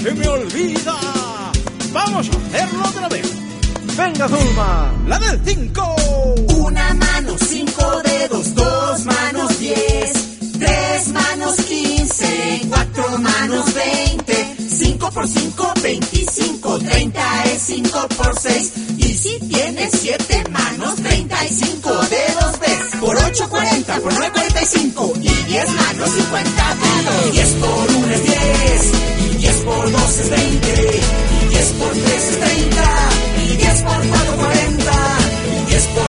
se me olvida. Vamos a hacerlo otra vez. Venga, Zulma, la del 5. Una mano, 5 dedos, 2 manos, 10, 3 manos, 15, 4 manos, 20, 5 por 5, 25, 30 es 5 por 6. Y si tienes 7 manos, 35 dedos ves. Por 8, 40, por 9, 45. Y 10 manos, 50 dedos. 10 por 1 es 10. Y 10 por 2 es 20. Y 10 por 3 es 30. Y 10 por 4,